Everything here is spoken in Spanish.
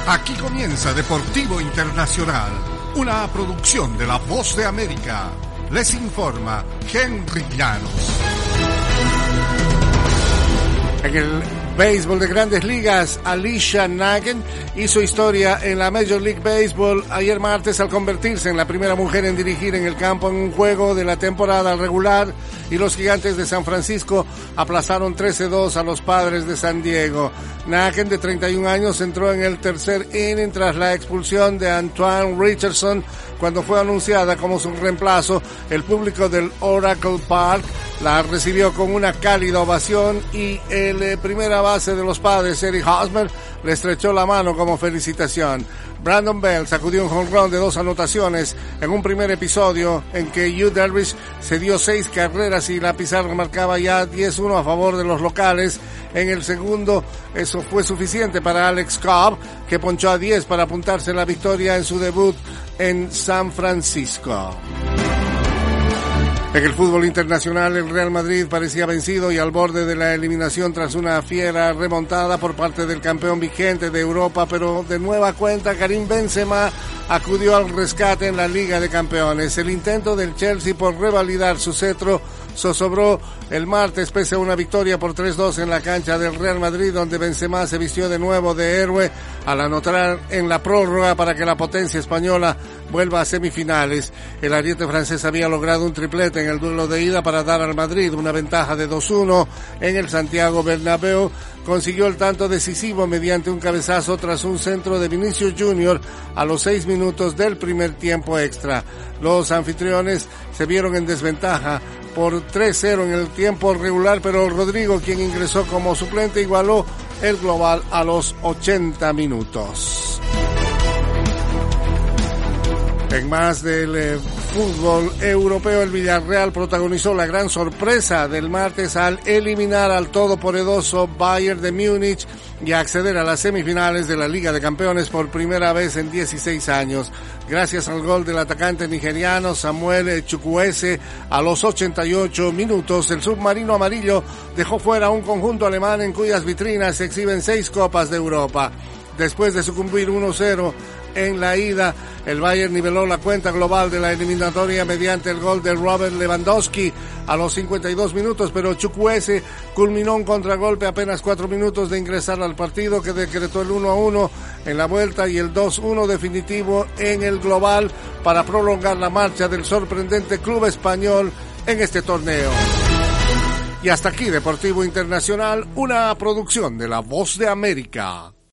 Aquí comienza Deportivo Internacional, una producción de La Voz de América. Les informa Henry Llanos. En el béisbol de Grandes Ligas, Alicia Nagin hizo historia en la Major League Baseball ayer martes al convertirse en la primera mujer en dirigir en el campo en un juego de la temporada regular, y los Gigantes de San Francisco aplazaron 13-2 a los Padres de San Diego. Nagin, de 31 años, entró en el tercer inning tras la expulsión de Antoine Richardson. Cuando fue anunciada como su reemplazo, el público del Oracle Park la recibió con una cálida ovación, y el primera base de los Padres, Eric Hosmer, le estrechó la mano como felicitación. Brandon Bell sacudió un jonrón de 2 anotaciones en un primer episodio en que Yu Darvish se dio 6 carreras y la pizarra marcaba ya 10-1 a favor de los locales. En el segundo, eso fue suficiente para Alex Cobb, que ponchó a 10 para apuntarse la victoria en su debut en San Francisco. En el fútbol internacional, el Real Madrid parecía vencido y al borde de la eliminación tras una fiera remontada por parte del campeón vigente de Europa, pero de nueva cuenta Karim Benzema acudió al rescate en la Liga de Campeones. El intento del Chelsea por revalidar su cetro zozobró el martes pese a una victoria por 3-2 en la cancha del Real Madrid, donde Benzema se vistió de nuevo de héroe al anotar en la prórroga para que la potencia española vuelva a semifinales. El ariete francés había logrado un triplete en el duelo de ida para dar al Madrid una ventaja de 2-1 en el Santiago Bernabéu. Consiguió el tanto decisivo mediante un cabezazo tras un centro de Vinicius Junior a los 6 minutos del primer tiempo extra. Los anfitriones se vieron en desventaja por 3-0 en el tiempo regular, pero Rodrigo, quien ingresó como suplente, igualó el global a los 80 minutos. En más del fútbol europeo, el Villarreal protagonizó la gran sorpresa del martes al eliminar al todopoderoso Bayern de Múnich y acceder a las semifinales de la Liga de Campeones por primera vez en 16 años. Gracias al gol del atacante nigeriano Samuel Chukwueze a los 88 minutos, el submarino amarillo dejó fuera a un conjunto alemán en cuyas vitrinas se exhiben 6 Copas de Europa. Después de sucumbir 1-0 en la ida, el Bayern niveló la cuenta global de la eliminatoria mediante el gol de Robert Lewandowski a los 52 minutos, pero Chukwueze culminó un contragolpe apenas 4 minutos de ingresar al partido, que decretó el 1-1 en la vuelta y el 2-1 definitivo en el global para prolongar la marcha del sorprendente club español en este torneo. Y hasta aquí Deportivo Internacional, una producción de La Voz de América.